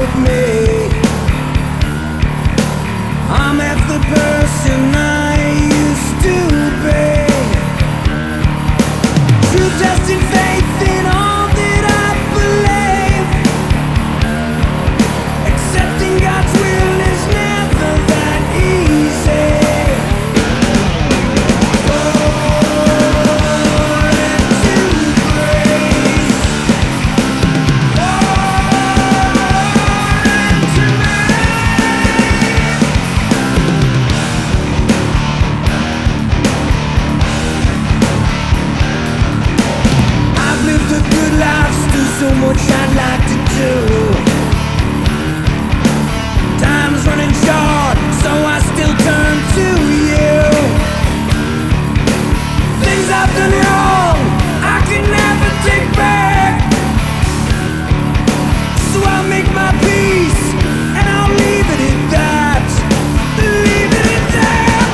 of me. I'm half the person I used to be. True trust and faith in all that I believe. Accepting God's will is never that easy. So much I'd like to do. Time's running short, so I still turn to you. Things I've done wrong, I can never take back. So I'll make my peace, and I'll leave it at that. Leave it at that.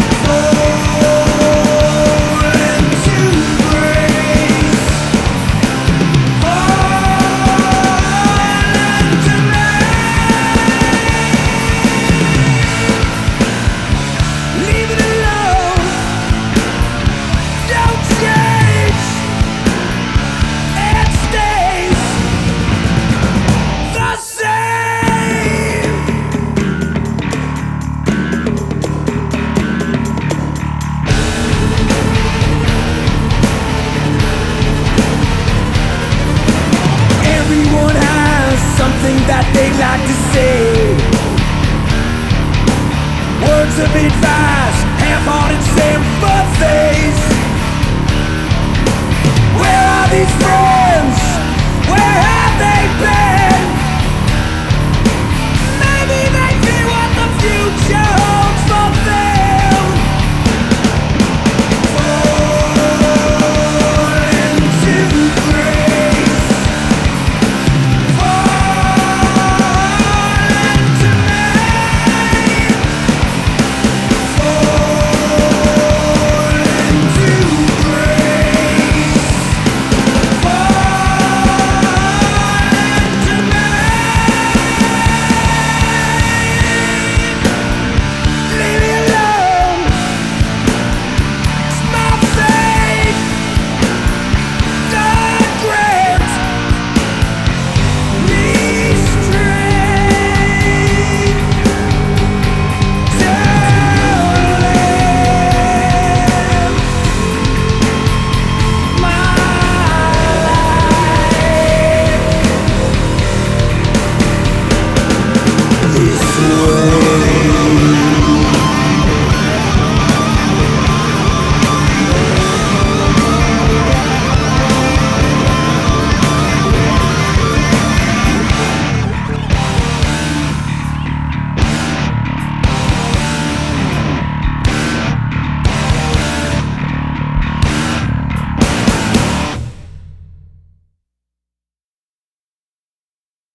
Fall into grace. Leave it alone. Don't change. It stays the same. Everyone has something that they'd like to say. Words of advice, half-hearted sympathies. Where are these friends?